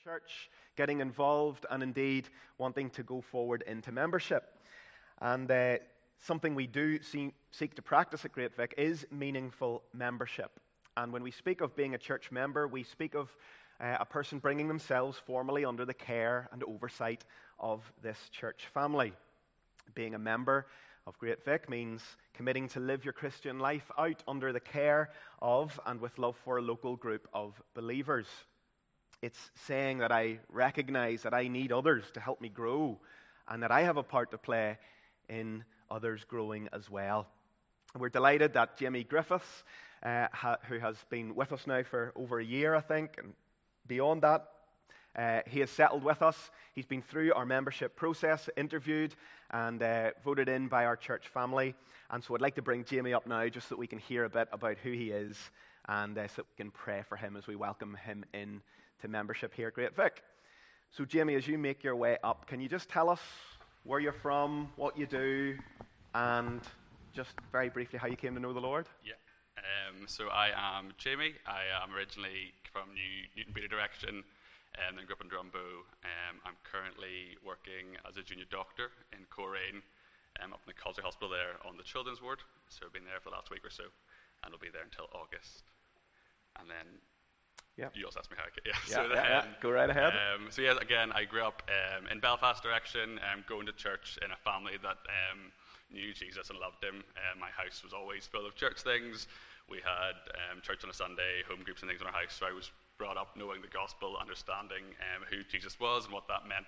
church, getting involved, and indeed wanting to go forward into membership. And something we do seek to practice at Great Vic is meaningful membership. And when we speak of being a church member, we speak of a person bringing themselves formally under the care and oversight of this church family. Being a member of Great Vic means committing to live your Christian life out under the care of and with love for a local group of believers. It's saying that I recognize that I need others to help me grow and that I have a part to play in others growing as well. We're delighted that Jamie Griffiths, who has been with us now for over a year, I think, and beyond that, he has settled with us. He's been through our membership process, interviewed, and voted in by our church family. And so I'd like to bring Jamie up now just so that we can hear a bit about who he is and so that we can pray for him as we welcome him in to membership here at Great Vic. So Jamie, as you make your way up, can you just tell us where you're from, what you do, and just very briefly how you came to know the Lord? Yeah. So I am Jamie. I am originally from Newton Beta direction and then grew up in Drumbo. I'm currently working as a junior doctor in Coleraine up in the Causeway Hospital there on the children's ward. So I've been there for the last week or so, and I'll be there until August. And then you also asked me how I get. Go right ahead. Again, I grew up in Belfast direction, going to church in a family that knew Jesus and loved him. My house was always full of church things. We had church on a Sunday, home groups and things in our house. So I was brought up knowing the gospel, understanding who Jesus was and what that meant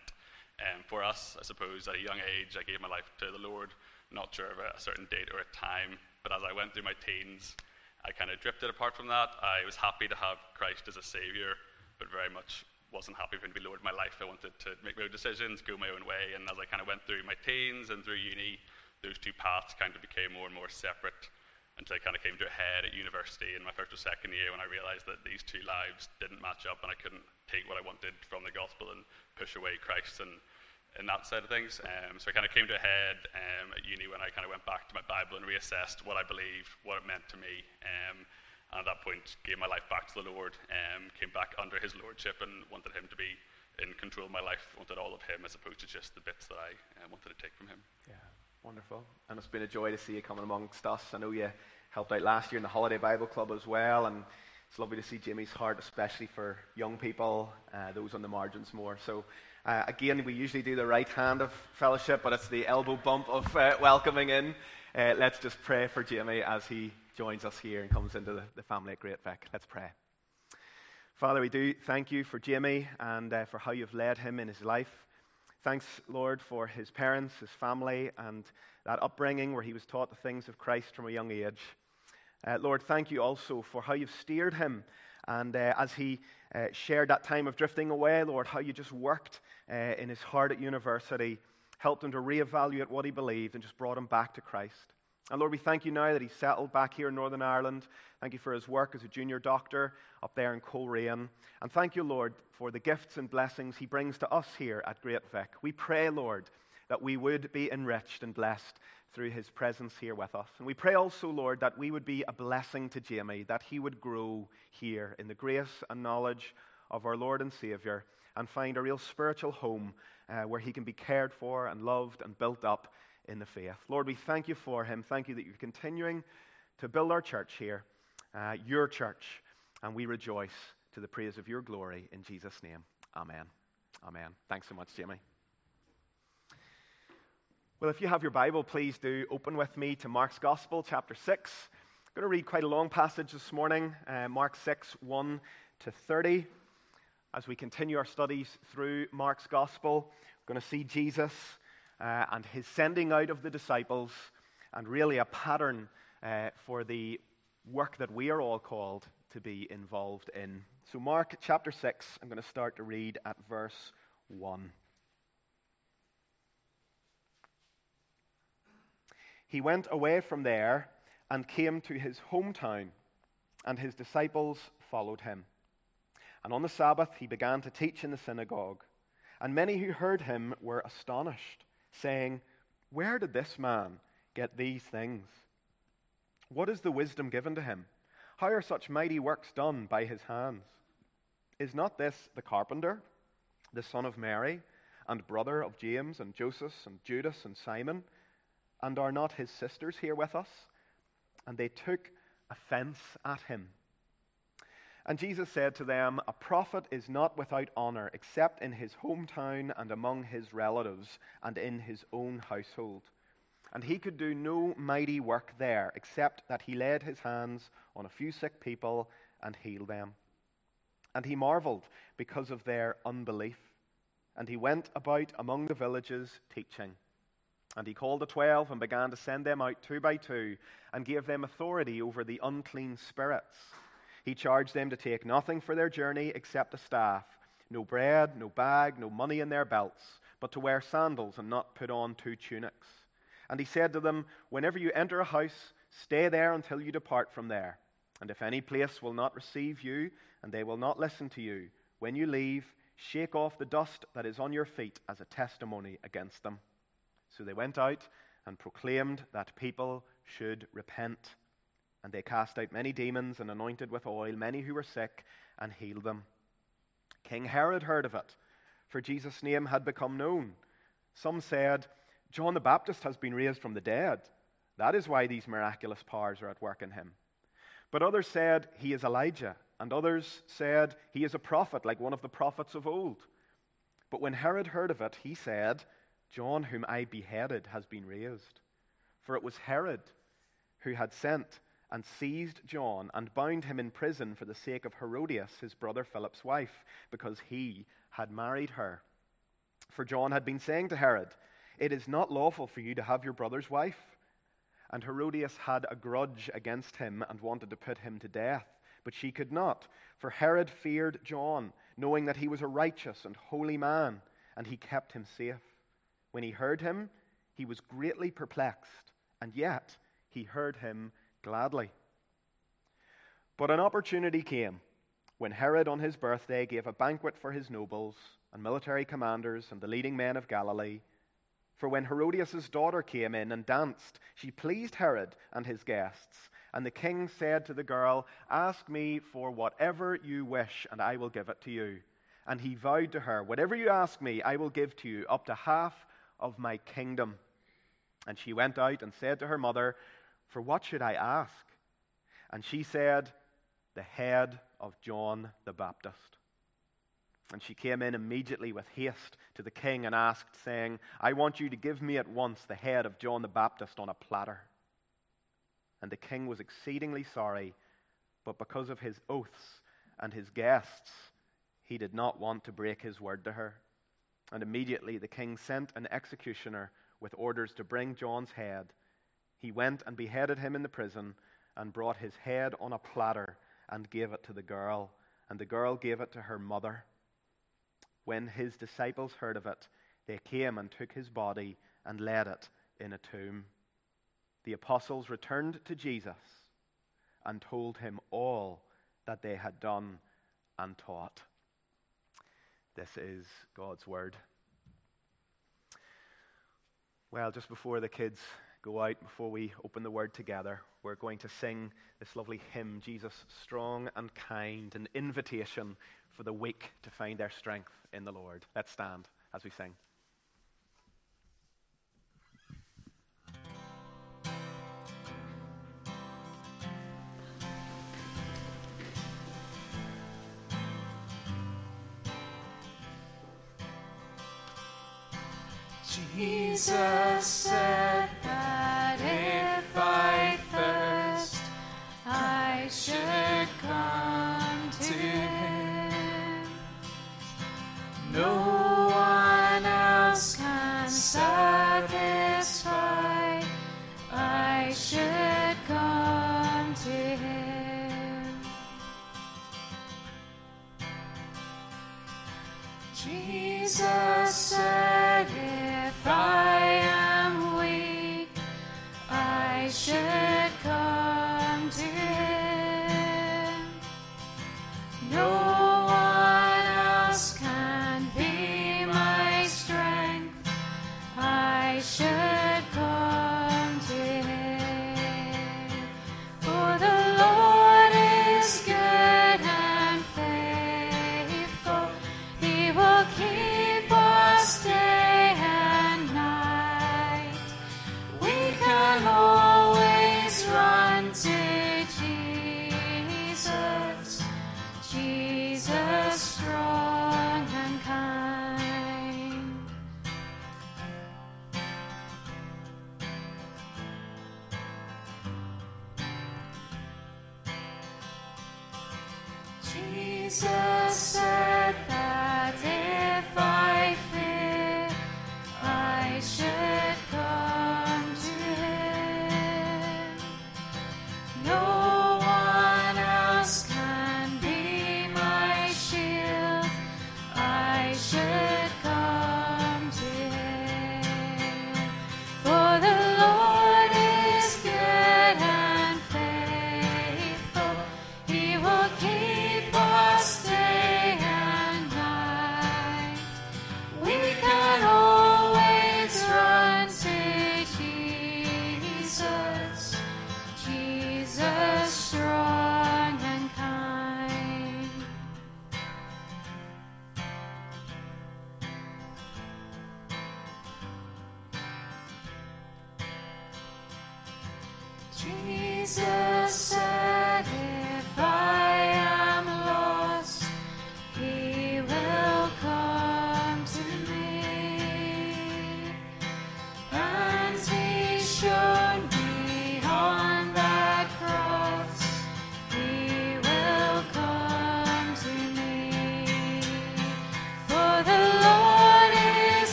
for us. I suppose at a young age, I gave my life to the Lord, not sure of a certain date or a time. But as I went through my teens, I kind of drifted apart from that. I was happy to have Christ as a savior, but very much wasn't happy for him to be Lord of my life. I wanted to make my own decisions, go my own way. And as I kind of went through my teens and through uni, those two paths kind of became more and more separate until I kind of came to a head at university in my first or second year when I realized that these two lives didn't match up and I couldn't take what I wanted from the gospel and push away Christ and that side of things. So I kind of came to a head at uni when I kind of went back to my Bible and reassessed what I believed, what it meant to me. And at that point, gave my life back to the Lord, came back under his lordship and wanted him to be in control of my life, wanted all of him as opposed to just the bits that I wanted to take from him. Yeah, wonderful. And it's been a joy to see you coming amongst us. I know you helped out last year in the Holiday Bible Club as well, and it's lovely to see Jamie's heart, especially for young people, those on the margins more. So again, we usually do the right hand of fellowship, but it's the elbow bump of welcoming in. Let's just pray for Jamie as he joins us here and comes into the family at Great Vic. Let's pray. Father, we do thank you for Jamie and for how you've led him in his life. Thanks, Lord, for his parents, his family, and that upbringing where he was taught the things of Christ from a young age. Lord, thank you also for how you've steered him and as he shared that time of drifting away, Lord, how you just worked in his heart at university, helped him to reevaluate what he believed and just brought him back to Christ. And Lord, we thank you now that he's settled back here in Northern Ireland. Thank you for his work as a junior doctor up there in Coleraine. And thank you, Lord, for the gifts and blessings he brings to us here at Great Vic. We pray, Lord, that we would be enriched and blessed through his presence here with us. And we pray also, Lord, that we would be a blessing to Jamie, that he would grow here in the grace and knowledge of our Lord and Savior and find a real spiritual home where he can be cared for and loved and built up in the faith. Lord, we thank you for him. Thank you that you're continuing to build our church here, your church, and we rejoice to the praise of your glory in Jesus' name. Amen. Amen. Thanks so much, Jamie. Well, if you have your Bible, please do open with me to Mark's Gospel, chapter 6. I'm going to read quite a long passage this morning, Mark 6, 1 to 30. As we continue our studies through Mark's Gospel, we're going to see Jesus and his sending out of the disciples, and really a pattern for the work that we are all called to be involved in. So Mark chapter 6, I'm going to start to read at verse 1. He went away from there and came to his hometown, and his disciples followed him. And on the Sabbath he began to teach in the synagogue, and many who heard him were astonished, saying, "Where did this man get these things? What is the wisdom given to him? How are such mighty works done by his hands? Is not this the carpenter, the son of Mary, and brother of James and Joseph and Judas and Simon? And are not his sisters here with us?" And they took offense at him. And Jesus said to them, "A prophet is not without honor except in his hometown and among his relatives and in his own household." And he could do no mighty work there except that he laid his hands on a few sick people and healed them. And he marveled because of their unbelief. And he went about among the villages teaching. And he called the 12 and began to send them out 2 by 2 and gave them authority over the unclean spirits. He charged them to take nothing for their journey except a staff, no bread, no bag, no money in their belts, but to wear sandals and not put on 2 tunics. And he said to them, "Whenever you enter a house, stay there until you depart from there. And if any place will not receive you, and they will not listen to you, when you leave, shake off the dust that is on your feet as a testimony against them." So they went out and proclaimed that people should repent. And they cast out many demons and anointed with oil many who were sick and healed them. King Herod heard of it, for Jesus' name had become known. Some said, "John the Baptist has been raised from the dead. That is why these miraculous powers are at work in him." But others said, "He is Elijah." And others said, "He is a prophet, like one of the prophets of old." But when Herod heard of it, he said, "John, whom I beheaded, has been raised." For it was Herod who had sent and seized John and bound him in prison for the sake of Herodias, his brother Philip's wife, because he had married her. For John had been saying to Herod, "It is not lawful for you to have your brother's wife." And Herodias had a grudge against him and wanted to put him to death. But she could not, for Herod feared John, knowing that he was a righteous and holy man, and he kept him safe. When he heard him, he was greatly perplexed, and yet he heard him gladly. But an opportunity came when Herod on his birthday gave a banquet for his nobles and military commanders and the leading men of Galilee. For when Herodias' daughter came in and danced, she pleased Herod and his guests. And the king said to the girl, "Ask me for whatever you wish, and I will give it to you." And he vowed to her, "Whatever you ask me, I will give to you, up to half of my kingdom." And she went out and said to her mother, "For what should I ask?" And she said, "The head of John the Baptist." And she came in immediately with haste to the king and asked, saying, "I want you to give me at once the head of John the Baptist on a platter." And the king was exceedingly sorry, but because of his oaths and his guests, he did not want to break his word to her. And immediately the king sent an executioner with orders to bring John's head. He went and beheaded him in the prison and brought his head on a platter and gave it to the girl, and the girl gave it to her mother. When his disciples heard of it, they came and took his body and laid it in a tomb. The apostles returned to Jesus and told him all that they had done and taught. This is God's word. Well, just before the kids go out, before we open the word together, we're going to sing this lovely hymn, "Jesus Strong and Kind," an invitation for the weak to find their strength in the Lord. Let's stand as we sing. Jesus said that if I thirst, I should come to him. No one else can satisfy. I should come to him. Jesus said, if I am weak, I should come to him. No one else can be my strength. I should come to him. For the Lord is good and faithful. He will keep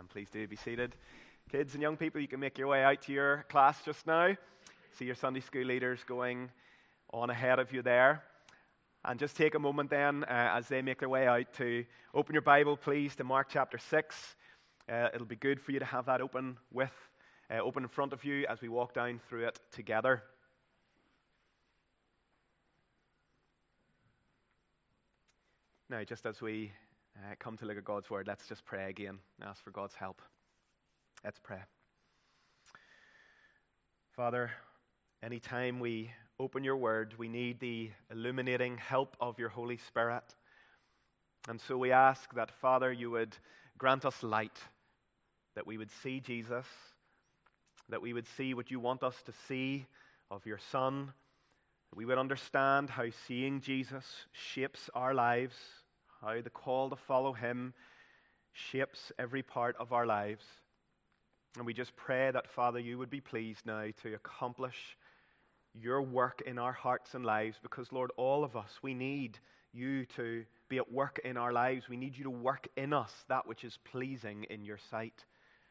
Please do be seated. Kids and young people, you can make your way out to your class just now. See your Sunday school leaders going on ahead of you there. And just take a moment then as they make their way out to open your Bible, please, to Mark chapter 6. It'll be good for you to have that open in front of you as we walk down through it together. Now, just as we come to look at God's Word, let's just pray again and ask for God's help. Let's pray. Father, anytime we open your Word, we need the illuminating help of your Holy Spirit. And so we ask that, Father, you would grant us light, that we would see Jesus, that we would see what you want us to see of your Son, that we would understand how seeing Jesus shapes our lives, how the call to follow him shapes every part of our lives. And we just pray that, Father, you would be pleased now to accomplish your work in our hearts and lives, because, Lord, all of us, we need you to be at work in our lives. We need you to work in us that which is pleasing in your sight.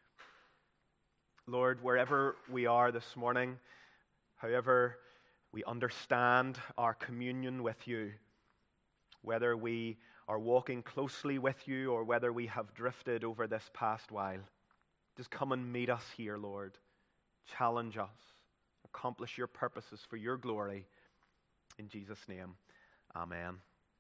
Lord, wherever we are this morning, however we understand our communion with you, whether we are walking closely with you or whether we have drifted over this past while, just come and meet us here, Lord. Challenge us. Accomplish your purposes for your glory. In Jesus' name, amen.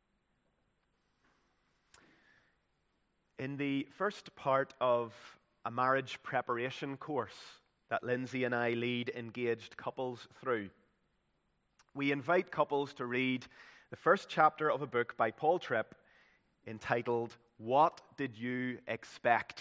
In the first part of a marriage preparation course that Lindsay and I lead engaged couples through, we invite couples to read the first chapter of a book by Paul Tripp entitled, What Did You Expect?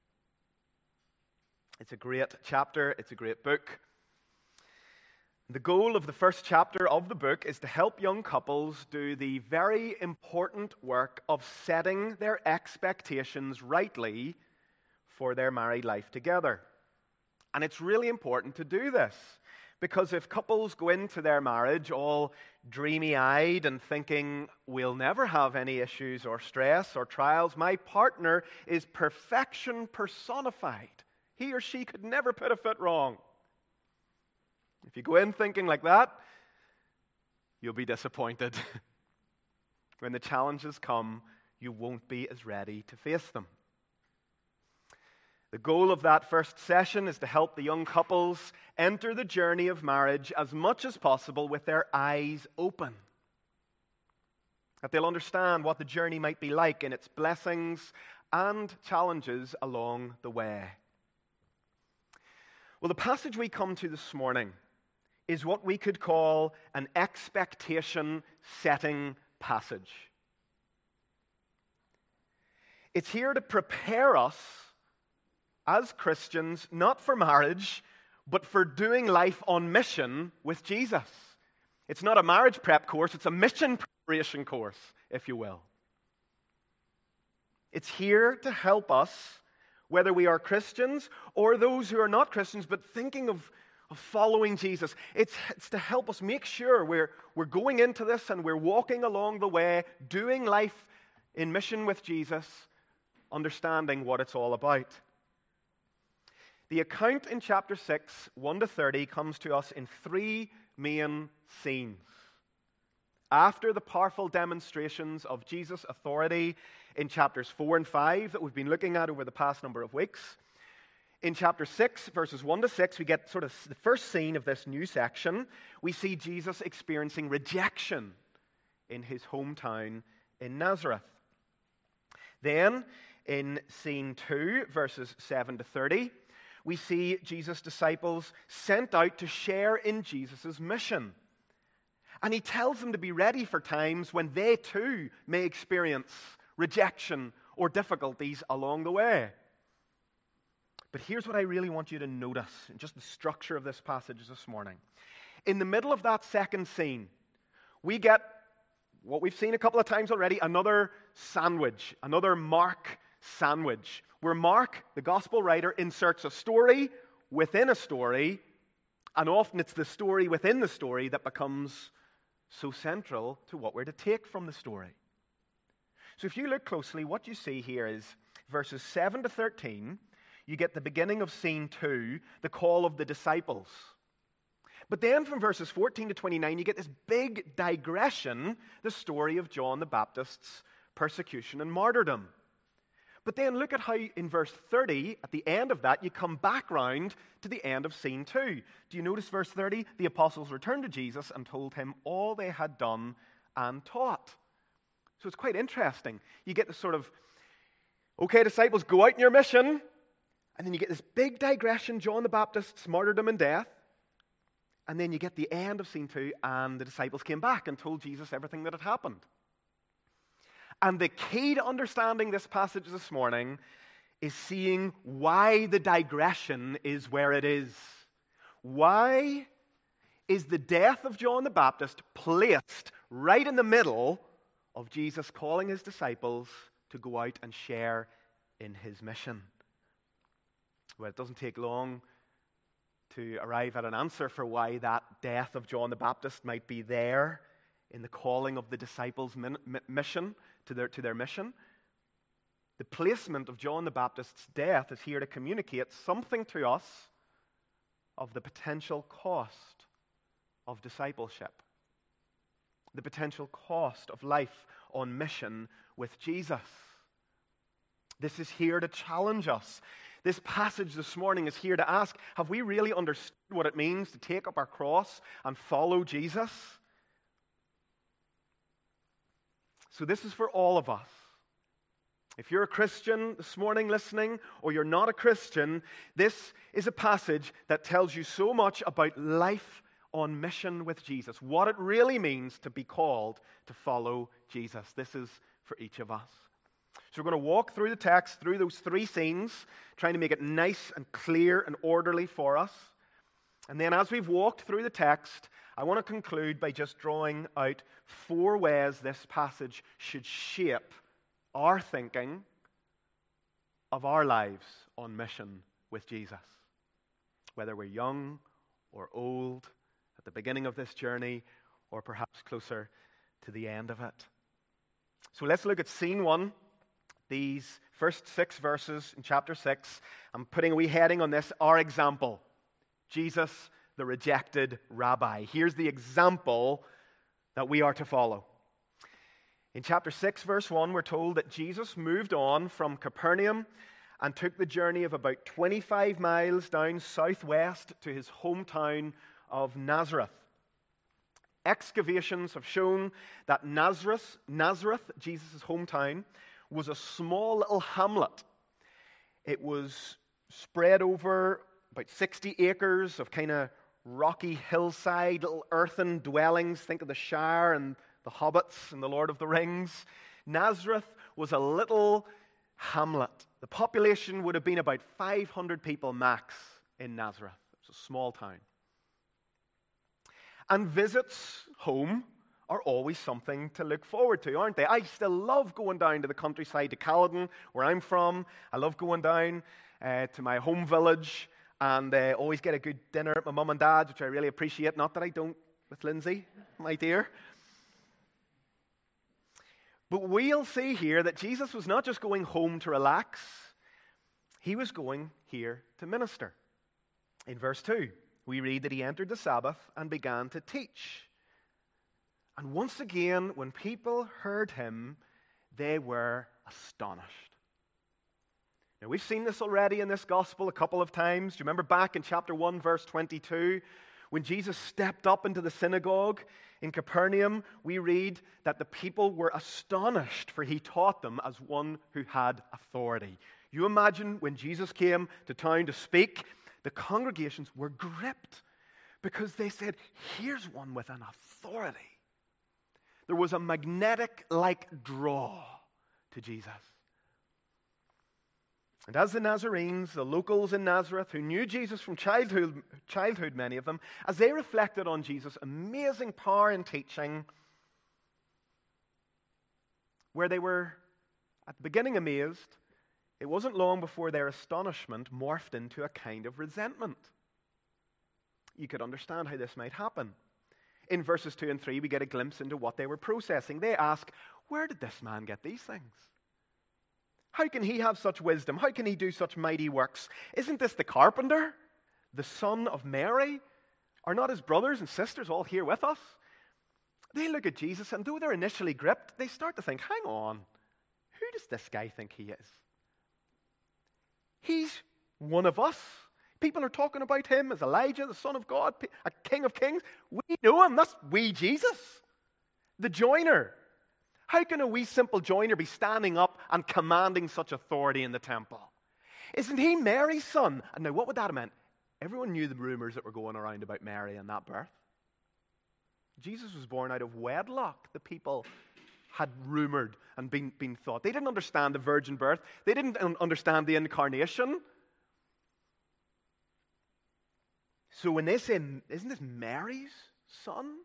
It's a great chapter. It's a great book. The goal of the first chapter of the book is to help young couples do the very important work of setting their expectations rightly for their married life together. And it's really important to do this, because if couples go into their marriage all dreamy-eyed and thinking, we'll never have any issues or stress or trials, my partner is perfection personified, he or she could never put a foot wrong. If you go in thinking like that, you'll be disappointed. When the challenges come, you won't be as ready to face them. The goal of that first session is to help the young couples enter the journey of marriage as much as possible with their eyes open. That they'll understand what the journey might be like in its blessings and challenges along the way. Well, the passage we come to this morning is what we could call an expectation-setting passage. It's here to prepare us as Christians, not for marriage, but for doing life on mission with Jesus. It's not a marriage prep course, it's a mission preparation course, if you will. It's here to help us, whether we are Christians or those who are not Christians, but thinking of following Jesus. It's to help us make sure we're going into this and we're walking along the way, doing life in mission with Jesus, understanding what it's all about. The account in chapter 6, 1-30, comes to us in three main scenes. After the powerful demonstrations of Jesus' authority in chapters 4 and 5 that we've been looking at over the past number of weeks, in chapter 6, verses 1-6, we get sort of the first scene of this new section. We see Jesus experiencing rejection in his hometown in Nazareth. Then, in scene 2, verses 7-30, we see Jesus' disciples sent out to share in Jesus' mission. And he tells them to be ready for times when they too may experience rejection or difficulties along the way. But here's what I really want you to notice in just the structure of this passage this morning. In the middle of that second scene, we get what we've seen a couple of times already, another sandwich, another Mark sandwich, where Mark, the gospel writer, inserts a story within a story, and often it's the story within the story that becomes so central to what we're to take from the story. So if you look closely, what you see here is verses 7-13 you get the beginning of scene 2, the call of the disciples. But then from verses 14 to 29, you get this big digression, the story of John the Baptist's persecution and martyrdom. But then look at how in verse 30, at the end of that, you come back round to the end of scene 2. Do you notice verse 30? The apostles returned to Jesus and told him all they had done and taught. So it's quite interesting. You get this sort of, okay, disciples, go out in your mission. And then you get this big digression, John the Baptist's martyrdom and death. And then you get the end of scene 2, and the disciples came back and told Jesus everything that had happened. And the key to understanding this passage this morning is seeing why the digression is where it is. Why is the death of John the Baptist placed right in the middle of Jesus calling his disciples to go out and share in his mission? Well, it doesn't take long to arrive at an answer for why that death of John the Baptist might be there in the calling of the disciples' mission to their mission. The placement of John the Baptist's death is here to communicate something to us of the potential cost of discipleship, the potential cost of life on mission with Jesus. This is here to challenge us. This passage this morning is here to ask, have we really understood what it means to take up our cross and follow Jesus? So this is for all of us. If you're a Christian this morning listening, or you're not a Christian, this is a passage that tells you so much about life on mission with Jesus, what it really means to be called to follow Jesus. This is for each of us. So we're going to walk through the text, through those 3 scenes, trying to make it nice and clear and orderly for us. And then as we've walked through the text, I want to conclude by just drawing out 4 ways this passage should shape our thinking of our lives on mission with Jesus. Whether we're young or old, at the beginning of this journey, or perhaps closer to the end of it. So let's look at scene 1. These first 6 verses in chapter 6, I'm putting a wee heading on this, our example. Jesus, the rejected rabbi. Here's the example that we are to follow. In chapter 6, verse 1, we're told that Jesus moved on from Capernaum and took the journey of about 25 miles down southwest to his hometown of Nazareth. Excavations have shown that Nazareth, Jesus' hometown, was a small little hamlet. It was spread over about 60 acres of kind of rocky hillside, little earthen dwellings. Think of the Shire and the Hobbits and the Lord of the Rings. Nazareth was a little hamlet. The population would have been about 500 people max in Nazareth. It's a small town. And visits home are always something to look forward to, aren't they? I still love going down to the countryside, to Caledon, where I'm from. I love going down to my home village and always get a good dinner at my mum and dad's, which I really appreciate. Not that I don't with Lindsay, my dear. But we'll see here that Jesus was not just going home to relax. He was going here to minister. In verse 2, we read that he entered the Sabbath and began to teach. And once again, when people heard him, they were astonished. Now, we've seen this already in this gospel a couple of times. Do you remember back in chapter 1, verse 22, when Jesus stepped up into the synagogue in Capernaum, we read that the people were astonished, for he taught them as one who had authority. You imagine when Jesus came to town to speak, the congregations were gripped because they said, here's one with an authority. There was a magnetic-like draw to Jesus. And as the Nazarenes, the locals in Nazareth, who knew Jesus from childhood, many of them, as they reflected on Jesus' amazing power in teaching, where they were at the beginning amazed, it wasn't long before their astonishment morphed into a kind of resentment. You could understand how this might happen. In verses 2 and 3, we get a glimpse into what they were processing. They ask, where did this man get these things? How can he have such wisdom? How can he do such mighty works? Isn't this the carpenter, the son of Mary? Are not his brothers and sisters all here with us? They look at Jesus, and though they're initially gripped, they start to think, hang on, who does this guy think he is? He's one of us. People are talking about him as Elijah, the Son of God, a King of Kings. We know him. That's we Jesus, the joiner. How can a wee simple joiner be standing up and commanding such authority in the temple? Isn't he Mary's son? And now what would that have meant? Everyone knew the rumors that were going around about Mary and that birth. Jesus was born out of wedlock. The people had rumored and been thought. They didn't understand the virgin birth. They didn't understand the incarnation. So when they say, isn't this Mary's son?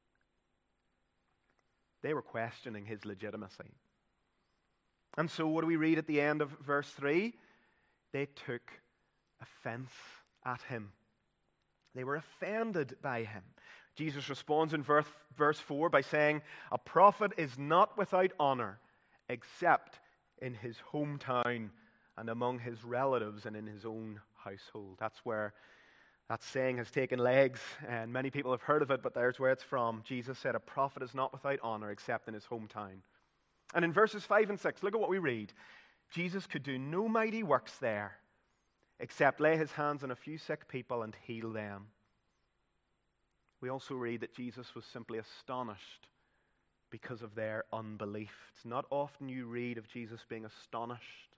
They were questioning his legitimacy. And so what do we read at the end of verse 3? They took offense at him. They were offended by him. Jesus responds in verse 4 by saying, a prophet is not without honor except in his hometown and among his relatives and in his own household. That's where that saying has taken legs, and many people have heard of it, but there's where it's from. Jesus said, a prophet is not without honor except in his hometown. And in verses 5 and 6, look at what we read. Jesus could do no mighty works there except lay his hands on a few sick people and heal them. We also read that Jesus was simply astonished because of their unbelief. It's not often you read of Jesus being astonished.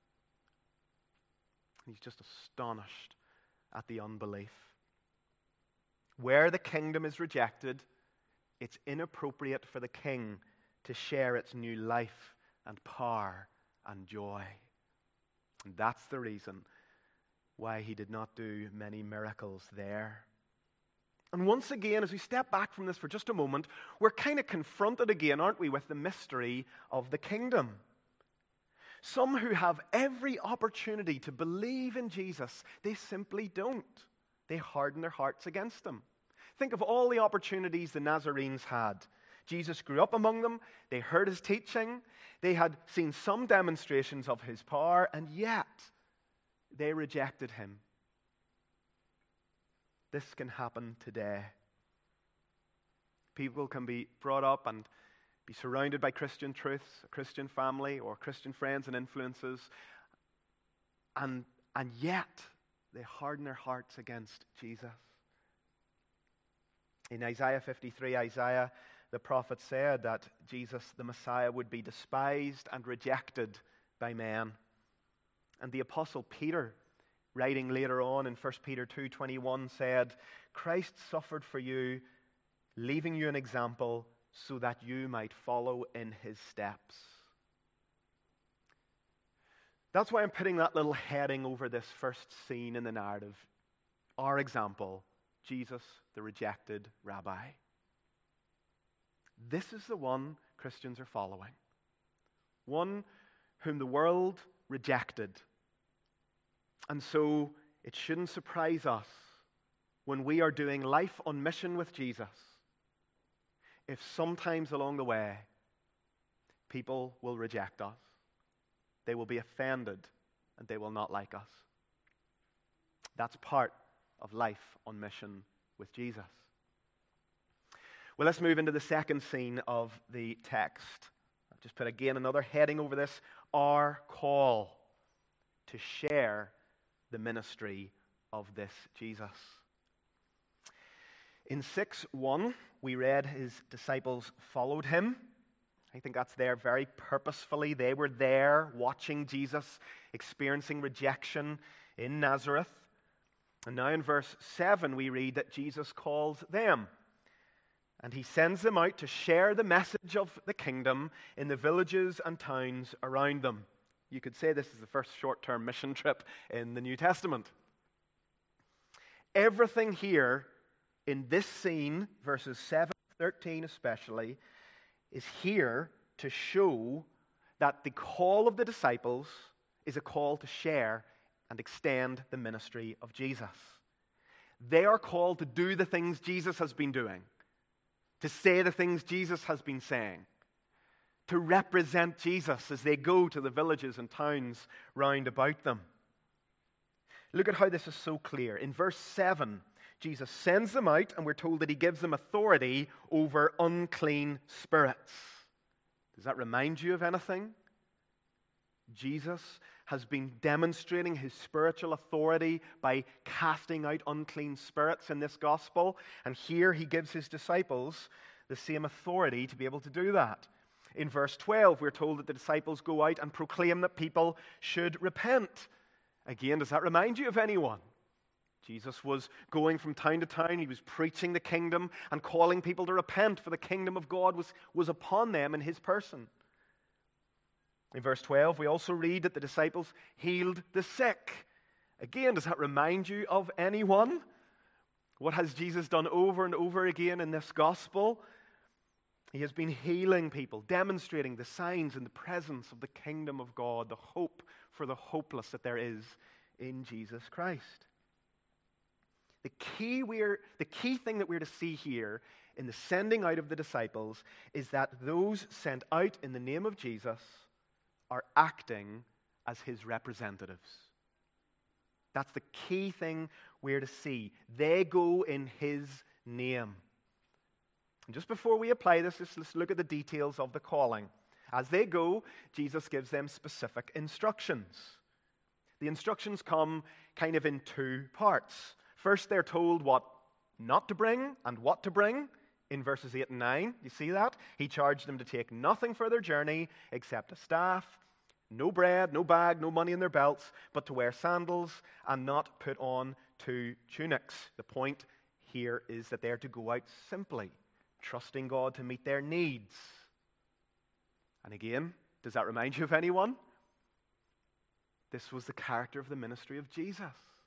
He's just astonished at the unbelief. Where the kingdom is rejected, it's inappropriate for the king to share its new life and power and joy. And that's the reason why he did not do many miracles there. And once again, as we step back from this for just a moment, we're kind of confronted again, aren't we, with the mystery of the kingdom. Some who have every opportunity to believe in Jesus, they simply don't. They harden their hearts against him. Think of all the opportunities the Nazarenes had. Jesus grew up among them. They heard his teaching. They had seen some demonstrations of his power, and yet they rejected him. This can happen today. People can be brought up and be surrounded by Christian truths, a Christian family, or Christian friends and influences, and yet they harden their hearts against Jesus. In Isaiah 53, Isaiah the prophet said that Jesus, the Messiah, would be despised and rejected by men. And the Apostle Peter, writing later on in 1 Peter 2:21, said, Christ suffered for you, leaving you an example so that you might follow in his steps. That's why I'm putting that little heading over this first scene in the narrative. Our example, Jesus, the rejected rabbi. This is the one Christians are following. One whom the world rejected. And so it shouldn't surprise us when we are doing life on mission with Jesus, if sometimes along the way people will reject us. They will be offended and they will not like us. That's part of life on mission with Jesus. Well, let's move into the second scene of the text. I've just put again another heading over this, our call to share the ministry of this Jesus. In 6:1, we read his disciples followed him. I think that's there very purposefully. They were there watching Jesus experiencing rejection in Nazareth. And now in verse 7, we read that Jesus calls them. And he sends them out to share the message of the kingdom in the villages and towns around them. You could say this is the first short-term mission trip in the New Testament. Everything here in this scene, verses 7 to 13 especially, is here to show that the call of the disciples is a call to share and extend the ministry of Jesus. They are called to do the things Jesus has been doing, to say the things Jesus has been saying, to represent Jesus as they go to the villages and towns round about them. Look at how this is so clear. In verse 7, Jesus sends them out, and we're told that he gives them authority over unclean spirits. Does that remind you of anything? Jesus has been demonstrating his spiritual authority by casting out unclean spirits in this gospel, and here he gives his disciples the same authority to be able to do that. In verse 12, we're told that the disciples go out and proclaim that people should repent. Again, does that remind you of anyone? Jesus was going from town to town. He was preaching the kingdom and calling people to repent, for the kingdom of God was upon them in his person. In verse 12, we also read that the disciples healed the sick. Again, does that remind you of anyone? What has Jesus done over and over again in this gospel? He has been healing people, demonstrating the signs and the presence of the kingdom of God, the hope for the hopeless that there is in Jesus Christ. The key thing that we're to see here in the sending out of the disciples is that those sent out in the name of Jesus are acting as his representatives. That's the key thing we're to see. They go in his name. And just before we apply this, let's look at the details of the calling. As they go, Jesus gives them specific instructions. The instructions come kind of in two parts. First, they're told what not to bring and what to bring in verses 8 and 9. You see that? He charged them to take nothing for their journey except a staff, no bread, no bag, no money in their belts, but to wear sandals and not put on 2 tunics. The point here is that they're to go out simply, trusting God to meet their needs. And again, does that remind you of anyone? This was the character of the ministry of Jesus.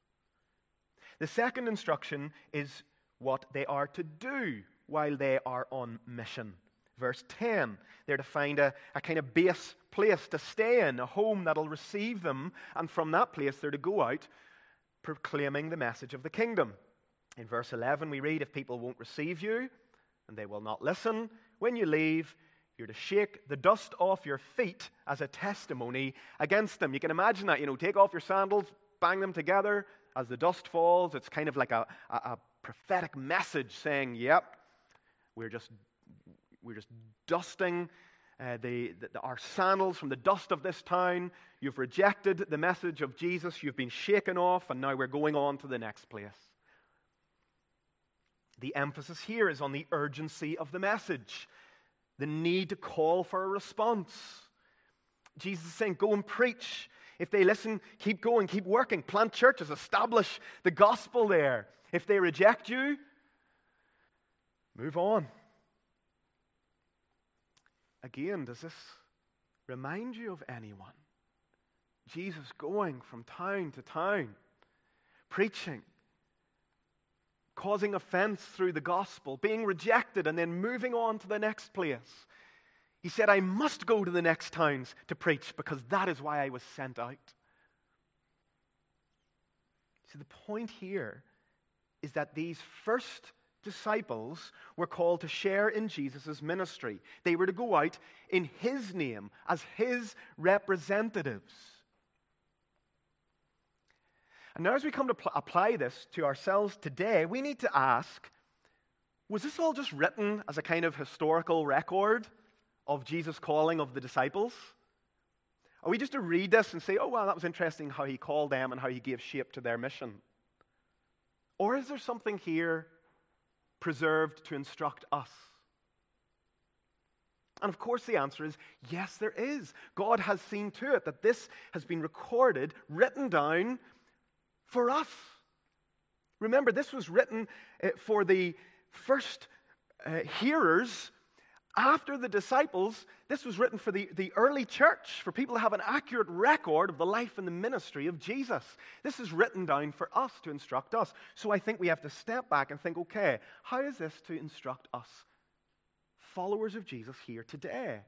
The second instruction is what they are to do while they are on mission. Verse 10, they're to find a kind of base place to stay in, a home that'll receive them, and from that place they're to go out proclaiming the message of the kingdom. In verse 11 we read, if people won't receive you and they will not listen, when you leave, you're to shake the dust off your feet as a testimony against them. You can imagine that, take off your sandals, bang them together. As the dust falls, it's kind of like a prophetic message saying, yep, we're just dusting our sandals from the dust of this town. You've rejected the message of Jesus. You've been shaken off, and now we're going on to the next place. The emphasis here is on the urgency of the message, the need to call for a response. Jesus is saying, go and preach. If they listen, keep going, keep working, plant churches, establish the gospel there. If they reject you, move on. Again, does this remind you of anyone? Jesus going from town to town, preaching, causing offense through the gospel, being rejected, and then moving on to the next place. He said, I must go to the next towns to preach because that is why I was sent out. So the point here is that these first disciples were called to share in Jesus' ministry. They were to go out in his name as his representatives. And now as we come to apply this to ourselves today, we need to ask, was this all just written as a kind of historical record of Jesus' calling of the disciples? Are we just to read this and say, oh, well, that was interesting how he called them and how he gave shape to their mission? Or is there something here preserved to instruct us? And of course the answer is, yes, there is. God has seen to it that this has been recorded, written down for us. Remember, this was written for the first hearers. After the disciples, this was written for the early church, for people to have an accurate record of the life and the ministry of Jesus. This is written down for us, to instruct us. So I think we have to step back and think, okay, how is this to instruct us, followers of Jesus here today?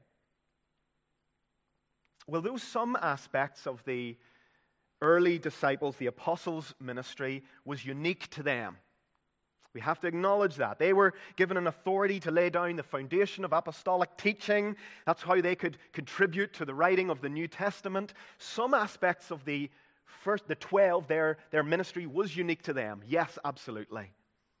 Well, though some aspects of the early disciples, the apostles' ministry, was unique to them, We have to acknowledge that. They were given an authority to lay down the foundation of apostolic teaching. That's how they could contribute to the writing of the New Testament. Some aspects of the 12, their ministry was unique to them. Yes, absolutely.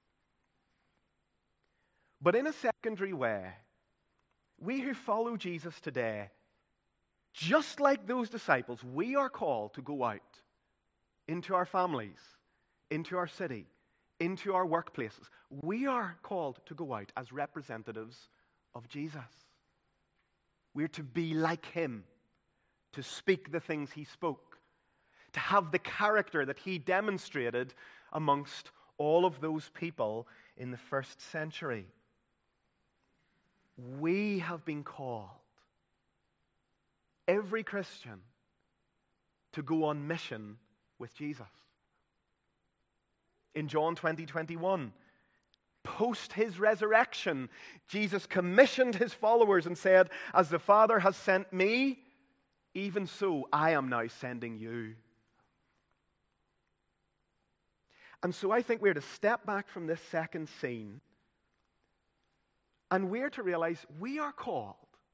But in a secondary way, we who follow Jesus today, just like those disciples, we are called to go out into our families, into our city, into our workplaces. We are called to go out as representatives of Jesus. We're to be like him, to speak the things he spoke, to have the character that he demonstrated amongst all of those people in the first century. We have been called, every Christian, to go on mission with Jesus. In John 20:21, post his resurrection, Jesus commissioned his followers and said, "As the Father has sent me, even so I am now sending you." And so I think we're to step back from this second scene, and we're to realize we are called.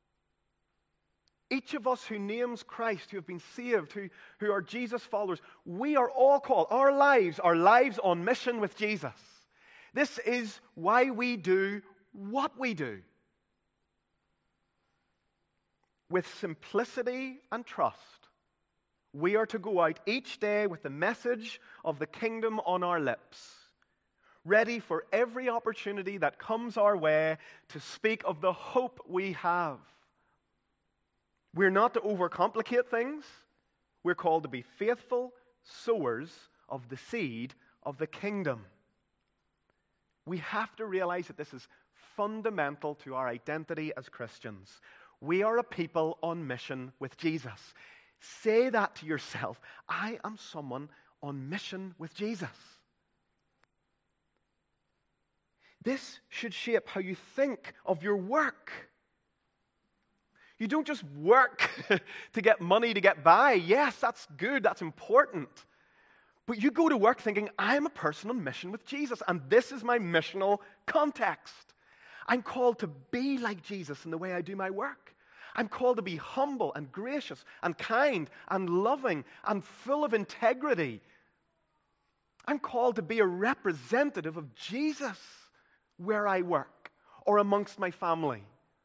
Each of us who names Christ, who have been saved, who are Jesus followers, we are all called. Our lives on mission with Jesus. This is why we do what we do. With simplicity and trust, we are to go out each day with the message of the kingdom on our lips, ready for every opportunity that comes our way to speak of the hope we have. We're not to overcomplicate things. We're called to be faithful sowers of the seed of the kingdom. We have to realize that this is fundamental to our identity as Christians. We are a people on mission with Jesus. Say that to yourself. I am someone on mission with Jesus. This should shape how you think of your work. You don't just work to get money to get by. Yes, that's good, that's important. But you go to work thinking, I'm a person on mission with Jesus, and this is my missional context. I'm called to be like Jesus in the way I do my work. I'm called to be humble and gracious and kind and loving and full of integrity. I'm called to be a representative of Jesus where I work or amongst my family.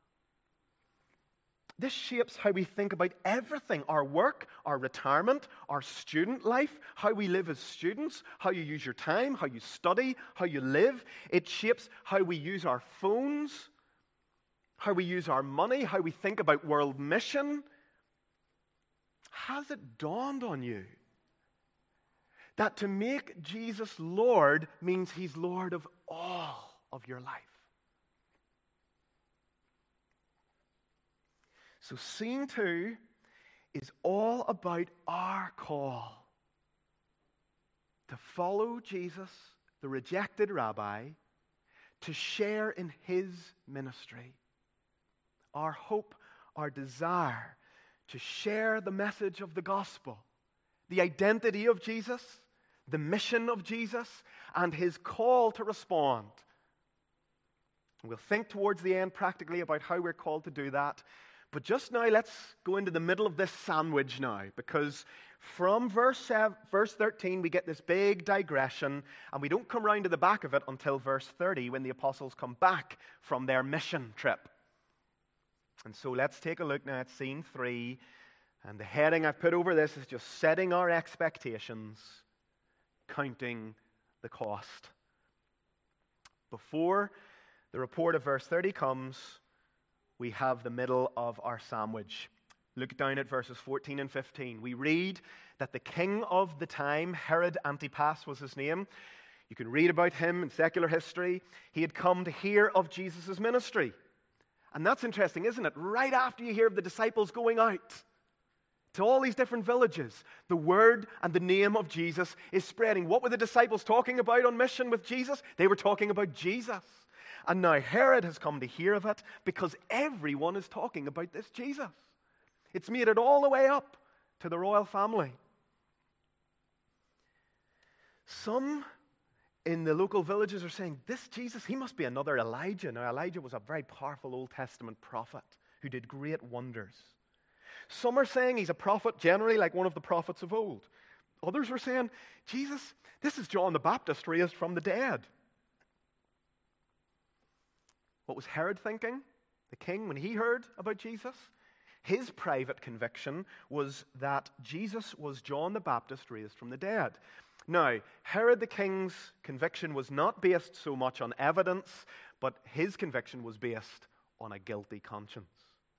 This shapes how we think about everything, our work, our retirement, our student life, how we live as students, how you use your time, how you study, how you live. It shapes how we use our phones, how we use our money, how we think about world mission. Has it dawned on you that to make Jesus Lord means he's Lord of all of your life? So scene 2 is all about our call to follow Jesus, the rejected rabbi, to share in his ministry. Our hope, our desire to share the message of the gospel, the identity of Jesus, the mission of Jesus, and his call to respond. We'll think towards the end practically about how we're called to do that. But just now, let's go into the middle of this sandwich now, because from verse 13, we get this big digression, and we don't come round to the back of it until verse 30, when the apostles come back from their mission trip. And so let's take a look now at scene 3, and the heading I've put over this is just setting our expectations, counting the cost. Before the report of verse 30 comes, we have the middle of our sandwich. Look down at verses 14 and 15. We read that the king of the time, Herod Antipas was his name. You can read about him in secular history. He had come to hear of Jesus' ministry. And that's interesting, isn't it? Right after you hear of the disciples going out to all these different villages, the word and the name of Jesus is spreading. What were the disciples talking about on mission with Jesus? They were talking about Jesus. And now Herod has come to hear of it because everyone is talking about this Jesus. It's made it all the way up to the royal family. Some in the local villages are saying, this Jesus, he must be another Elijah. Now, Elijah was a very powerful Old Testament prophet who did great wonders. Some are saying he's a prophet generally, like one of the prophets of old. Others were saying, Jesus, this is John the Baptist raised from the dead. What was Herod thinking? The king, when he heard about Jesus? His private conviction was that Jesus was John the Baptist raised from the dead. Now, Herod the king's conviction was not based so much on evidence, but his conviction was based on a guilty conscience.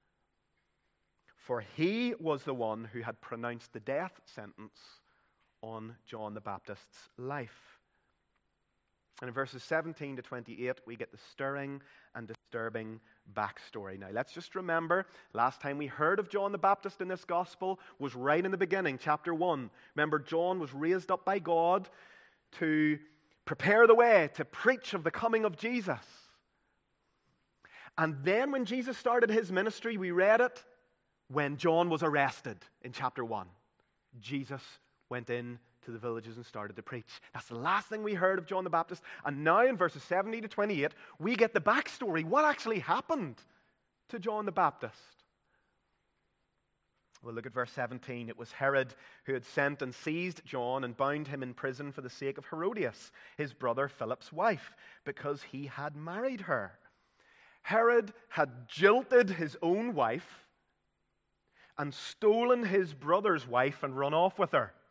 For he was the one who had pronounced the death sentence on John the Baptist's life. And in verses 17 to 28, we get the stirring and disturbing backstory. Now, let's just remember, last time we heard of John the Baptist in this gospel was right in the beginning, chapter 1. Remember, John was raised up by God to prepare the way, to preach of the coming of Jesus. And then when Jesus started his ministry, we read it when John was arrested in chapter 1. Jesus went in to the villages and started to preach. That's the last thing we heard of John the Baptist. And now in verses 70 to 28, we get the backstory. What actually happened to John the Baptist? Well, look at verse 17. It was Herod who had sent and seized John and bound him in prison for the sake of Herodias, his brother Philip's wife, because he had married her. Herod had jilted his own wife and stolen his brother's wife and run off with her.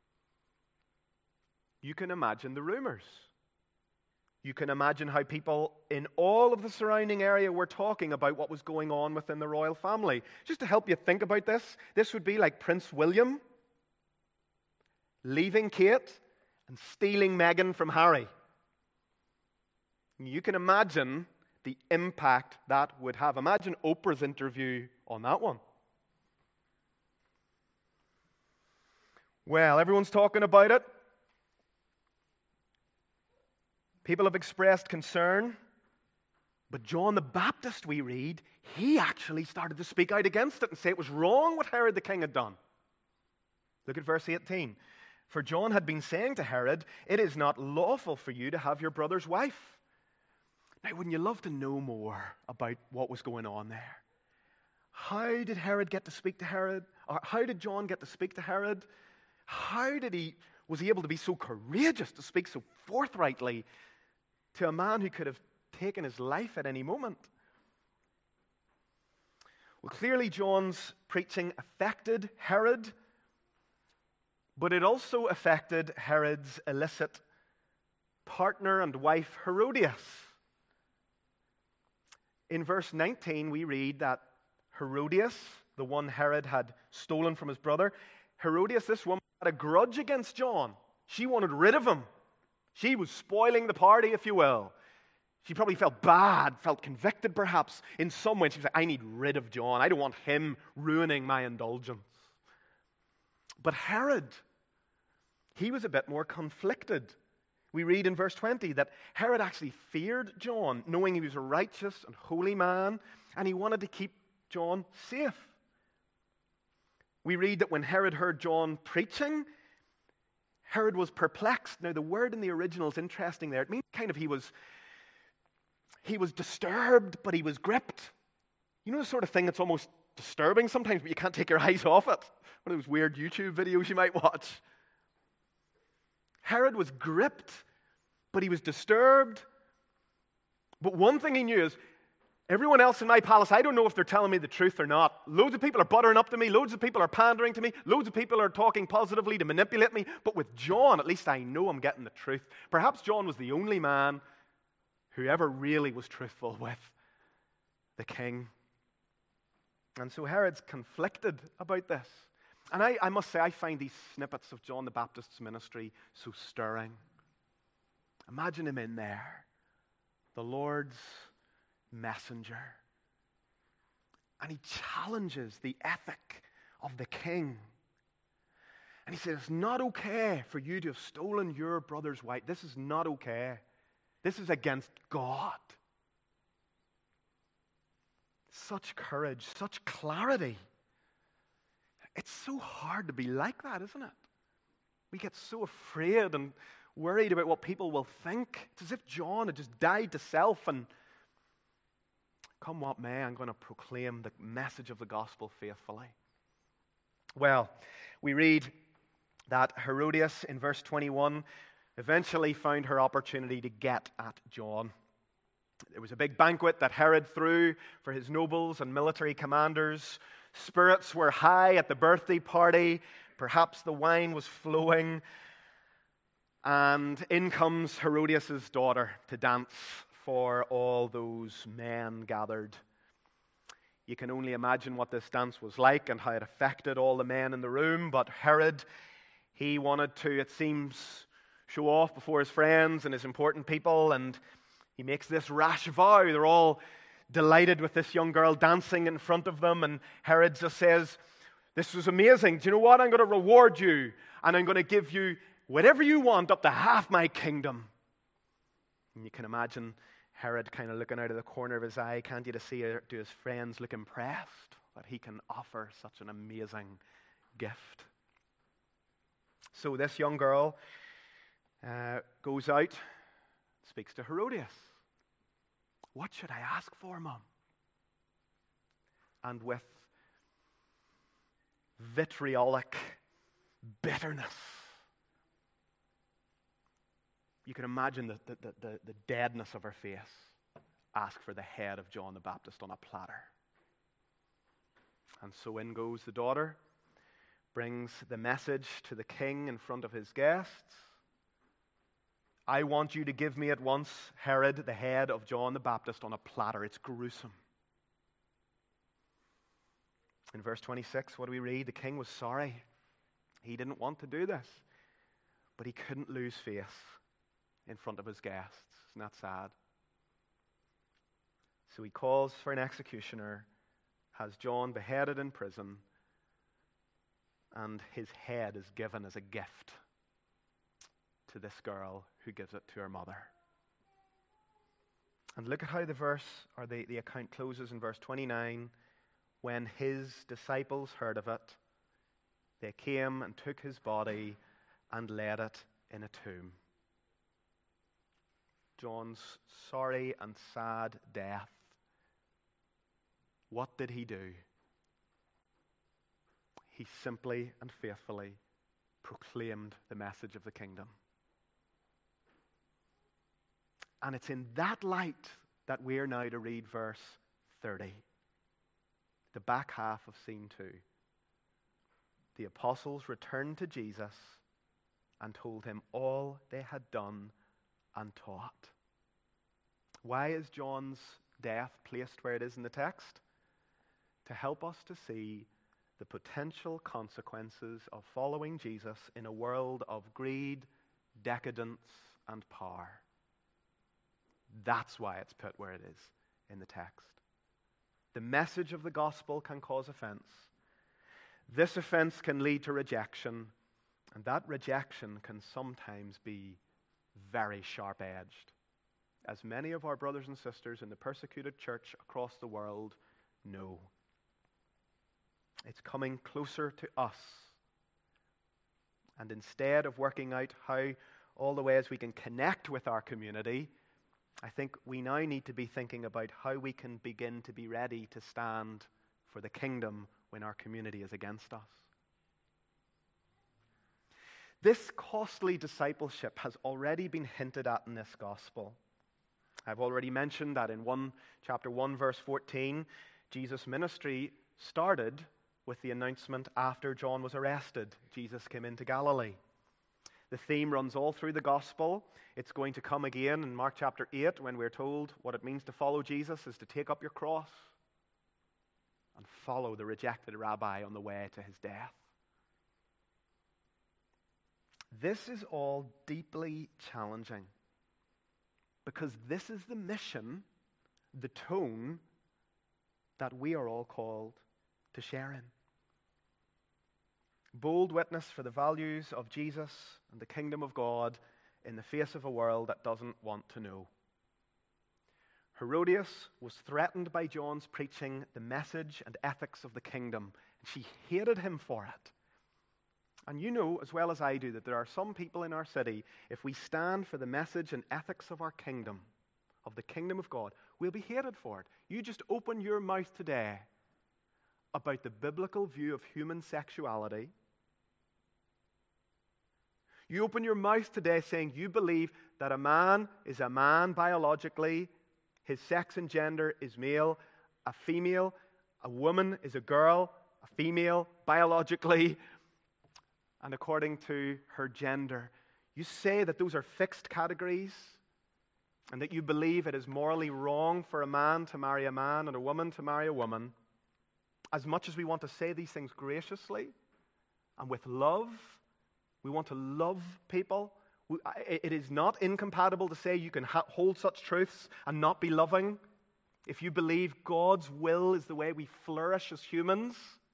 You can imagine the rumors. You can imagine how people in all of the surrounding area were talking about what was going on within the royal family. Just to help you think about this would be like Prince William leaving Kate and stealing Meghan from Harry. You can imagine the impact that would have. Imagine Oprah's interview on that one. Well, everyone's talking about it. People have expressed concern, but John the Baptist, we read, he actually started to speak out against it and say it was wrong what Herod the king had done. Look at verse 18. For John had been saying to Herod, it is not lawful for you to have your brother's wife. Now, wouldn't you love to know more about what was going on there? How did Herod get to speak to Herod? Or how did John get to speak to Herod? Was he able to be so courageous to speak so forthrightly to a man who could have taken his life at any moment? Well, clearly John's preaching affected Herod, but it also affected Herod's illicit partner and wife Herodias. In verse 19, we read that Herodias, the one Herod had stolen from his brother, Herodias, this woman, had a grudge against John. She wanted rid of him. She was spoiling the party, if you will. She probably felt bad, felt convicted perhaps in some way. She was like, I need rid of John. I don't want him ruining my indulgence. But Herod, he was a bit more conflicted. We read in verse 20 that Herod actually feared John, knowing he was a righteous and holy man, and he wanted to keep John safe. We read that when Herod heard John preaching, Herod was perplexed. Now, the word in the original is interesting there. It means kind of he was disturbed, but he was gripped. You know the sort of thing that's almost disturbing sometimes, but you can't take your eyes off it? One of those weird YouTube videos you might watch. Herod was gripped, but he was disturbed. But one thing he knew is, everyone else in my palace, I don't know if they're telling me the truth or not. Loads of people are buttering up to me. Loads of people are pandering to me. Loads of people are talking positively to manipulate me. But with John, at least I know I'm getting the truth. Perhaps John was the only man who ever really was truthful with the king. And so Herod's conflicted about this. And I must say, I find these snippets of John the Baptist's ministry so stirring. Imagine him in there, the Lord's messenger. And he challenges the ethic of the king. And he says, it's not okay for you to have stolen your brother's wife. This is not okay. This is against God. Such courage, such clarity. It's so hard to be like that, isn't it? We get so afraid and worried about what people will think. It's as if John had just died to self, and come what may, I'm going to proclaim the message of the gospel faithfully. Well, we read that Herodias, in verse 21, eventually found her opportunity to get at John. There was a big banquet that Herod threw for his nobles and military commanders. Spirits were high at the birthday party. Perhaps the wine was flowing. And in comes Herodias' daughter to dance for all those men gathered. You can only imagine what this dance was like and how it affected all the men in the room. But Herod, he wanted to, it seems, show off before his friends and his important people, and he makes this rash vow. They're all delighted with this young girl dancing in front of them, and Herod just says, "This was amazing. Do you know what? I'm going to reward you, and I'm going to give you whatever you want, up to half my kingdom." And you can imagine Herod kind of looking out of the corner of his eye, can't you, to see do his friends look impressed that he can offer such an amazing gift. So this young girl goes out, speaks to Herodias. "What should I ask for, Mom?" And with vitriolic bitterness, you can imagine the deadness of her face. Ask for the head of John the Baptist on a platter. And so in goes the daughter, brings the message to the king in front of his guests. "I want you to give me at once, Herod, the head of John the Baptist on a platter." It's gruesome. In verse 26, what do we read? The king was sorry. He didn't want to do this, but he couldn't lose face in front of his guests. Isn't that sad? So he calls for an executioner, has John beheaded in prison, and his head is given as a gift to this girl who gives it to her mother. And look at how the verse, or the account closes in verse 29. "When his disciples heard of it, they came and took his body and laid it in a tomb." John's sorry and sad death. What did he do? He simply and faithfully proclaimed the message of the kingdom. And it's in that light that we are now to read verse 30, the back half of scene 2. The apostles returned to Jesus and told him all they had done and taught. Why is John's death placed where it is in the text? To help us to see the potential consequences of following Jesus in a world of greed, decadence, and power. That's why it's put where it is in the text. The message of the gospel can cause offense. This offense can lead to rejection, and that rejection can sometimes be very sharp-edged, as many of our brothers and sisters in the persecuted church across the world know. It's coming closer to us. And instead of working out how all the ways we can connect with our community, I think we now need to be thinking about how we can begin to be ready to stand for the kingdom when our community is against us. This costly discipleship has already been hinted at in this gospel. I've already mentioned that in chapter 1, verse 14, Jesus' ministry started with the announcement after John was arrested. Jesus came into Galilee. The theme runs all through the gospel. It's going to come again in Mark chapter 8 when we're told what it means to follow Jesus is to take up your cross and follow the rejected rabbi on the way to his death. This is all deeply challenging because this is the mission, the tone that we are all called to share in. Bold witness for the values of Jesus and the kingdom of God in the face of a world that doesn't want to know. Herodias was threatened by John's preaching the message and ethics of the kingdom, and she hated him for it. And you know as well as I do that there are some people in our city, if we stand for the message and ethics of our kingdom, of the kingdom of God, we'll be hated for it. You just open your mouth today about the biblical view of human sexuality. You open your mouth today saying you believe that a man is a man biologically, his sex and gender is male, a female, a woman is a girl, a female biologically, and according to her gender. You say that those are fixed categories and that you believe it is morally wrong for a man to marry a man and a woman to marry a woman. As much as we want to say these things graciously and with love, we want to love people. It is not incompatible to say you can hold such truths and not be loving. If you believe God's will is the way we flourish as humans,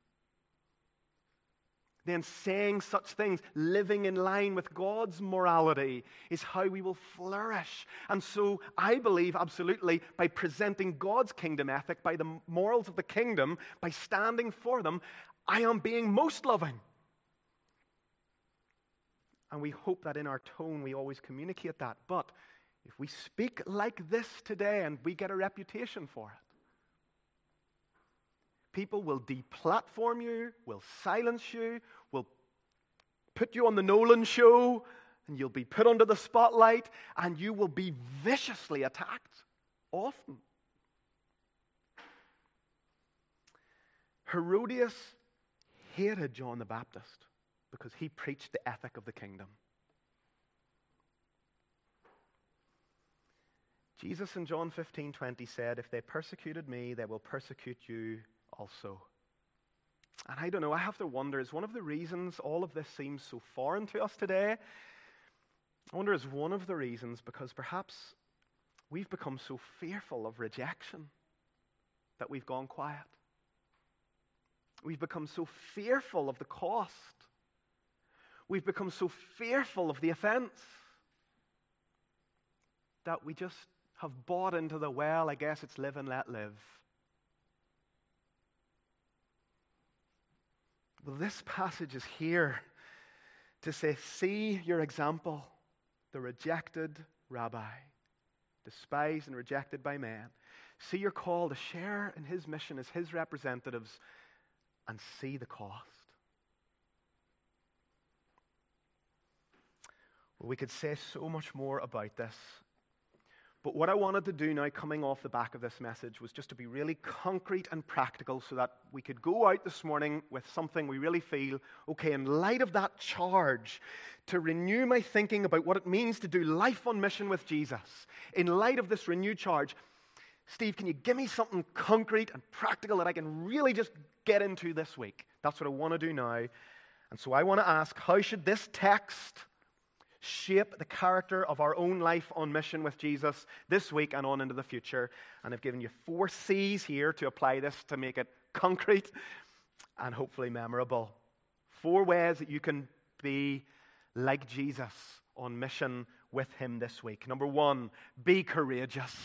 then saying such things, living in line with God's morality, is how we will flourish. And so I believe absolutely by presenting God's kingdom ethic, by the morals of the kingdom, by standing for them, I am being most loving. And we hope that in our tone we always communicate that. But if we speak like this today and we get a reputation for it, people will deplatform you, will silence you, will put you on the Nolan show, and you'll be put under the spotlight, and you will be viciously attacked often. Herodias hated John the Baptist because he preached the ethic of the kingdom. Jesus in John 15:20 said, "If they persecuted me, they will persecute you also." And I don't know, I have to wonder, is one of the reasons all of this seems so foreign to us today? I wonder, is one of the reasons because perhaps we've become so fearful of rejection that we've gone quiet. We've become so fearful of the cost. We've become so fearful of the offense that we just have bought into the, well, I guess it's live and let live. Well, this passage is here to say, see your example, the rejected rabbi, despised and rejected by men. See your call to share in his mission as his representatives and see the cost. Well, we could say so much more about this. But what I wanted to do now, coming off the back of this message, was just to be really concrete and practical so that we could go out this morning with something we really feel, okay, in light of that charge, to renew my thinking about what it means to do life on mission with Jesus. In light of this renewed charge, Steve, can you give me something concrete and practical that I can really just get into this week? That's what I want to do now. And so I want to ask, how should this text shape the character of our own life on mission with Jesus this week and on into the future? And I've given you 4 C's here to apply this to make it concrete and hopefully memorable. 4 ways that you can be like Jesus on mission with him this week. Number 1, be courageous.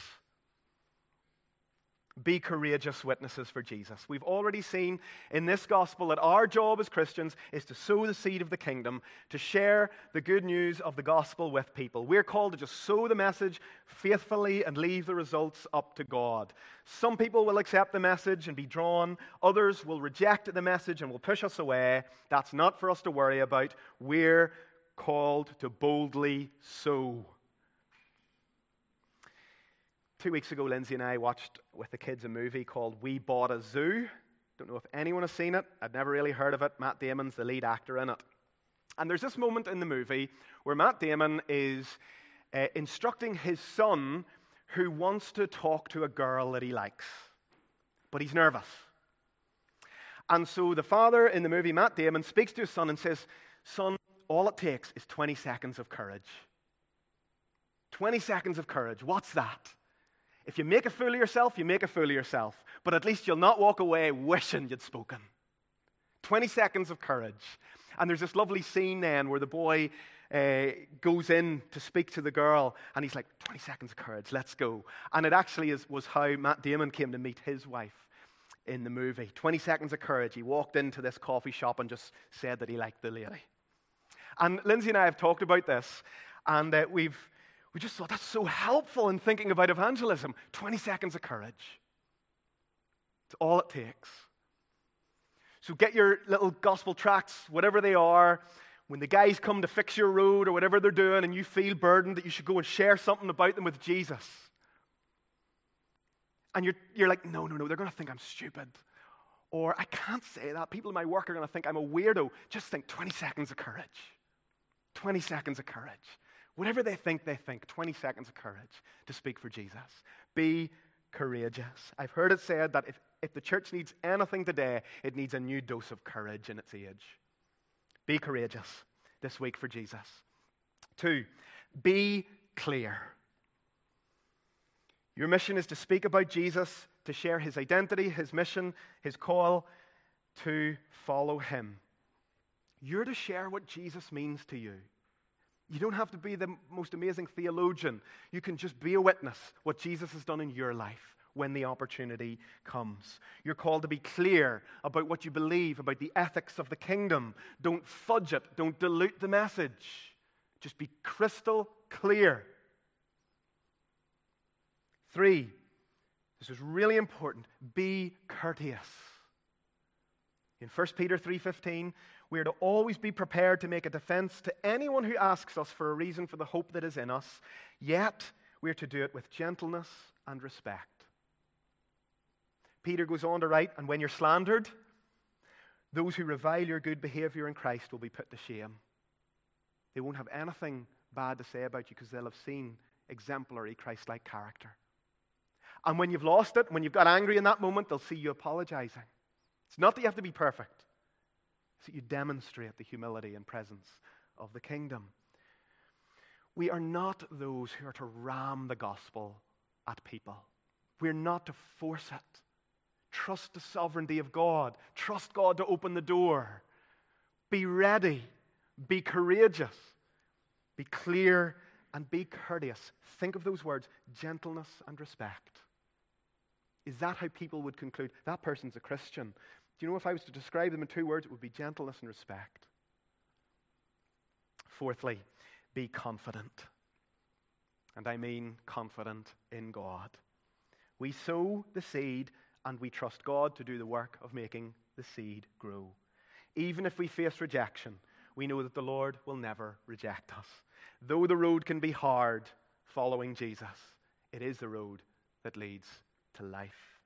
Be courageous witnesses for Jesus. We've already seen in this gospel that our job as Christians is to sow the seed of the kingdom, to share the good news of the gospel with people. We're called to just sow the message faithfully and leave the results up to God. Some people will accept the message and be drawn. Others will reject the message and will push us away. That's not for us to worry about. We're called to boldly sow. 2 weeks ago, Lindsay and I watched with the kids a movie called We Bought a Zoo. Don't know if anyone has seen it. I'd never really heard of it. Matt Damon's the lead actor in it. And there's this moment in the movie where Matt Damon is instructing his son who wants to talk to a girl that he likes, but he's nervous. And so the father in the movie, Matt Damon, speaks to his son and says, "Son, all it takes is 20 seconds of courage. 20 seconds of courage. What's that? If you make a fool of yourself, you make a fool of yourself. But at least you'll not walk away wishing you'd spoken. 20 seconds of courage." And there's this lovely scene then where the boy goes in to speak to the girl, and he's like, 20 seconds of courage, let's go. And it actually was how Matt Damon came to meet his wife in the movie. 20 seconds of courage. He walked into this coffee shop and just said that he liked the lady. And Lindsay and I have talked about this, and we just thought that's so helpful in thinking about evangelism. 20 seconds of courage. It's all it takes. So get your little gospel tracts, whatever they are. When the guys come to fix your road or whatever they're doing and you feel burdened that you should go and share something about them with Jesus. And you're like, no, they're going to think I'm stupid. Or I can't say that. People in my work are going to think I'm a weirdo. Just think 20 seconds of courage. 20 seconds of courage. Whatever they think, 20 seconds of courage to speak for Jesus. Be courageous. I've heard it said that if the church needs anything today, it needs a new dose of courage in its age. Be courageous this week for Jesus. 2, be clear. Your mission is to speak about Jesus, to share his identity, his mission, his call to follow him. You're to share what Jesus means to you. You don't have to be the most amazing theologian. You can just be a witness what Jesus has done in your life when the opportunity comes. You're called to be clear about what you believe, about the ethics of the kingdom. Don't fudge it. Don't dilute the message. Just be crystal clear. 3, this is really important, be courteous. In 1 Peter 3:15, we are to always be prepared to make a defense to anyone who asks us for a reason for the hope that is in us, yet we are to do it with gentleness and respect. Peter goes on to write, and when you're slandered, those who revile your good behavior in Christ will be put to shame. They won't have anything bad to say about you because they'll have seen exemplary Christ-like character. And when you've lost it, when you've got angry in that moment, they'll see you apologizing. It's not that you have to be perfect. It's that you demonstrate the humility and presence of the kingdom. We are not those who are to ram the gospel at people. We're not to force it. Trust the sovereignty of God. Trust God to open the door. Be ready. Be courageous. Be clear and be courteous. Think of those words, gentleness and respect. Is that how people would conclude, that person's a Christian? Do you know if I was to describe them in 2 words, it would be gentleness and respect. 4thly, be confident. And I mean confident in God. We sow the seed and we trust God to do the work of making the seed grow. Even if we face rejection, we know that the Lord will never reject us. Though the road can be hard following Jesus, it is the road that leads to life.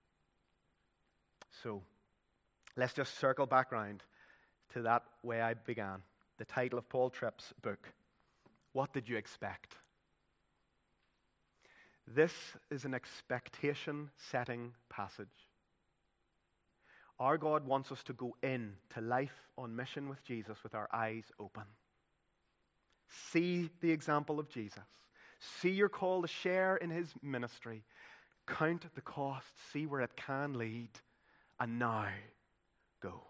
So, let's just circle back round to that way I began. The title of Paul Tripp's book, What Did You Expect? This is an expectation-setting passage. Our God wants us to go in to life on mission with Jesus with our eyes open. See the example of Jesus. See your call to share in his ministry. Count the cost. See where it can lead. And now, go.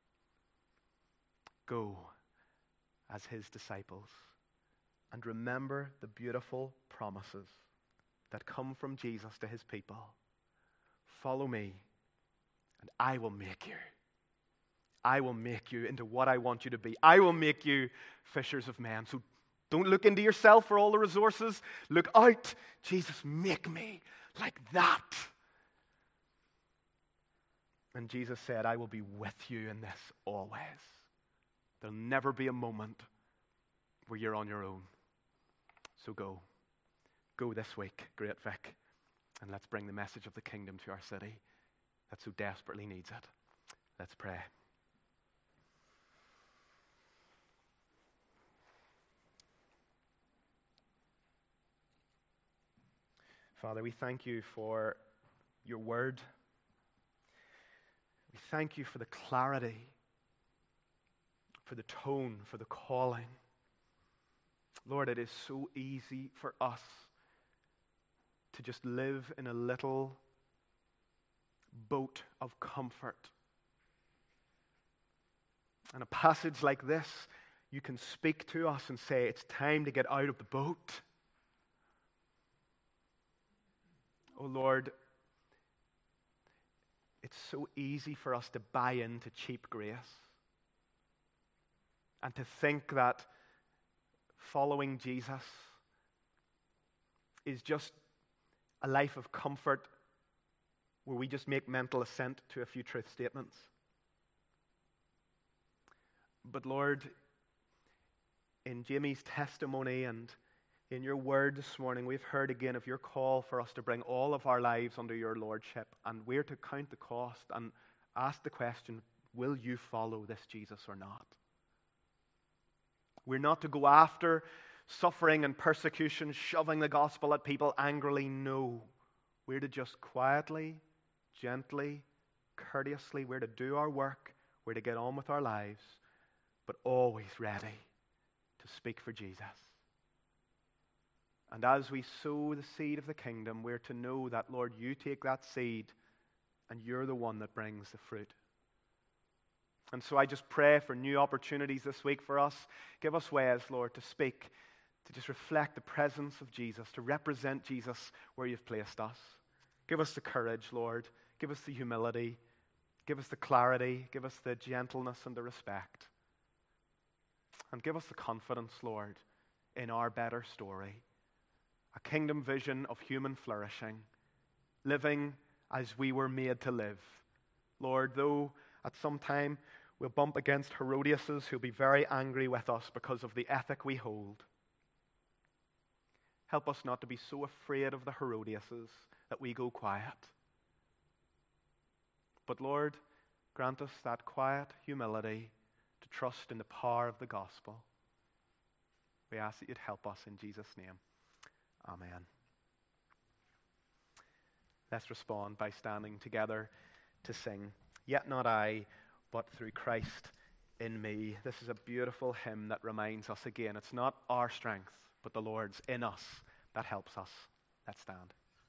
Go as his disciples. And remember the beautiful promises that come from Jesus to his people. Follow me, and I will make you. I will make you into what I want you to be. I will make you fishers of men. So don't look into yourself for all the resources. Look out. Jesus, make me like that. And Jesus said, I will be with you in this always. There'll never be a moment where you're on your own. So go. Go this week, Great Vic, and let's bring the message of the kingdom to our city that so desperately needs it. Let's pray. Father, we thank you for your word. We thank you for the clarity, for the tone, for the calling. Lord, it is so easy for us to just live in a little boat of comfort. And a passage like this, you can speak to us and say, it's time to get out of the boat. Oh Lord, it's so easy for us to buy into cheap grace. And to think that following Jesus is just a life of comfort where we just make mental assent to a few truth statements. But Lord, in Jamie's testimony and in your word this morning, we've heard again of your call for us to bring all of our lives under your lordship, and we're to count the cost and ask the question, will you follow this Jesus or not? We're not to go after suffering and persecution, shoving the gospel at people angrily. No. We're to just quietly, gently, courteously, we're to do our work, we're to get on with our lives, but always ready to speak for Jesus. And as we sow the seed of the kingdom, we're to know that, Lord, you take that seed and you're the one that brings the fruit. And so I just pray for new opportunities this week for us. Give us ways, Lord, to speak, to just reflect the presence of Jesus, to represent Jesus where you've placed us. Give us the courage, Lord. Give us the humility. Give us the clarity. Give us the gentleness and the respect. And give us the confidence, Lord, in our better story. A kingdom vision of human flourishing, living as we were made to live. Lord, though at some time we'll bump against Herodiases who'll be very angry with us because of the ethic we hold, help us not to be so afraid of the Herodiases that we go quiet. But Lord, grant us that quiet humility to trust in the power of the gospel. We ask that you'd help us in Jesus' name. Amen. Let's respond by standing together to sing, Yet Not I, But Through Christ in Me. This is a beautiful hymn that reminds us again, it's not our strength, but the Lord's in us that helps us. Let's stand.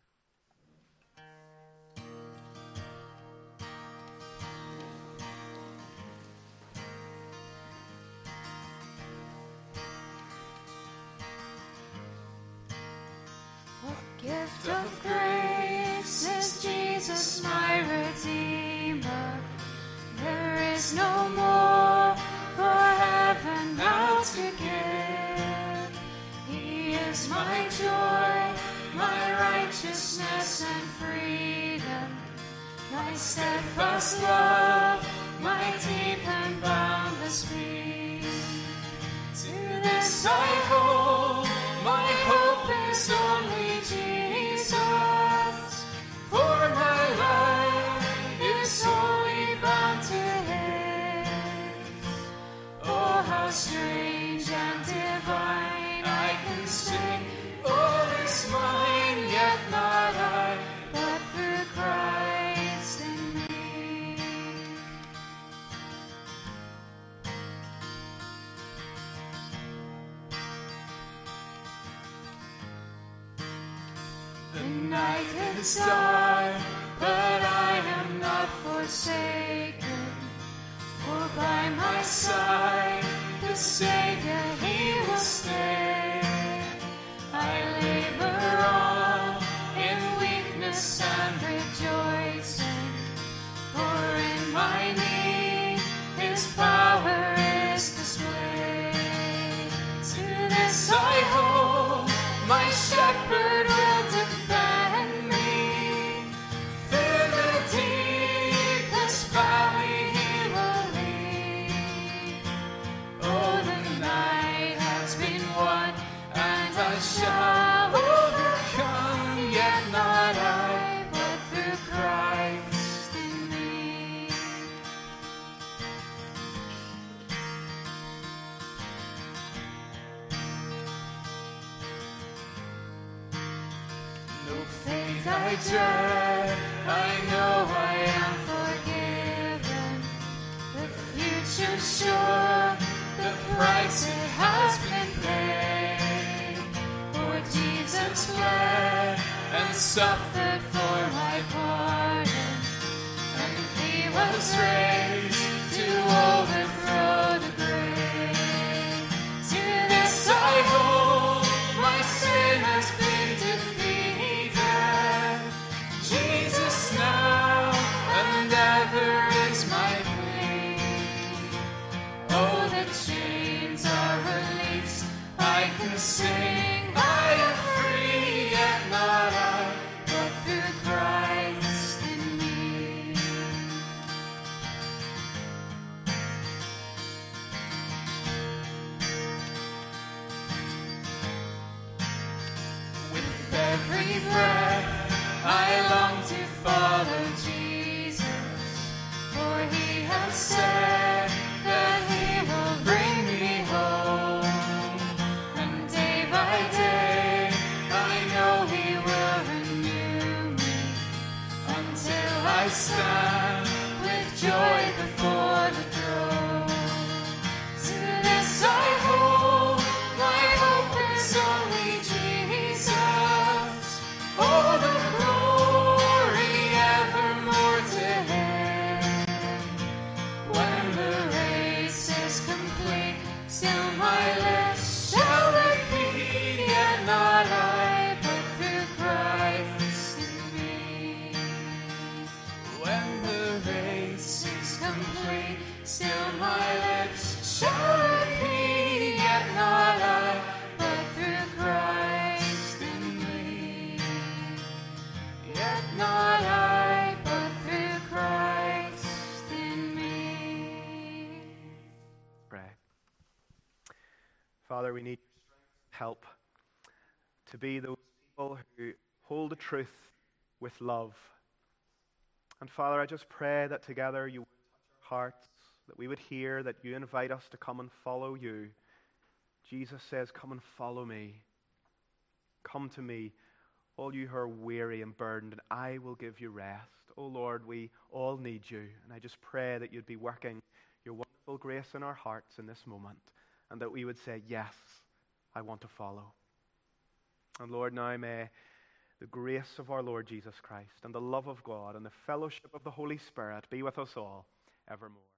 Gift of grace is Jesus my Redeemer. There is no more for heaven now to give. He is my joy, my righteousness and freedom, my steadfast love, my deep and boundless peace. To this I hold, my hope is only Jesus, for my life is wholly bound to His. Oh, how strange and divine, I can sing, all is mine, yet not I, but through Christ in me. The night is dark, but I am not forsaken. For by my side, the Savior, He will stay. I labor on in weakness and rejoicing. For in my need, His power is displayed. To this I hold, my shepherd will defend me. Through the deepest valley He will lead. Oh, the night has been won, and I shall overcome, yet not I, but through Christ in me. No fate I dread, I know I am forgiven. The future's sure, the price it has been paid. For Jesus bled and suffered for my pardon, and He was raised to overthrow the grave. To this I hold, my sin has been defeated. Jesus now and ever is my plea. Oh, the change can sing, I am free, yet not I, but through Christ in me. With every breath I long to follow Jesus, for he has said that he will bring me home. And day by day I know he will renew me, until I stand with joy before the throne. To this I hold, my hope is only Jesus. Oh, the glory evermore to him. When the race is complete, still my lips shall repeat, yet not I, but through Christ in me. When the race is complete, still my lips shall repeat, yet not I, but through Christ in me. Yet not I, but through Christ in me. Pray. Father, we need help to be those people who hold the truth with love. And Father, I just pray that together you would touch our hearts, that we would hear that you invite us to come and follow you. Jesus says, come and follow me. Come to me, all you who are weary and burdened, and I will give you rest. Oh Lord, we all need you. And I just pray that you'd be working your wonderful grace in our hearts in this moment, and that we would say, yes, I want to follow. And Lord, now may the grace of our Lord Jesus Christ and the love of God and the fellowship of the Holy Spirit be with us all evermore.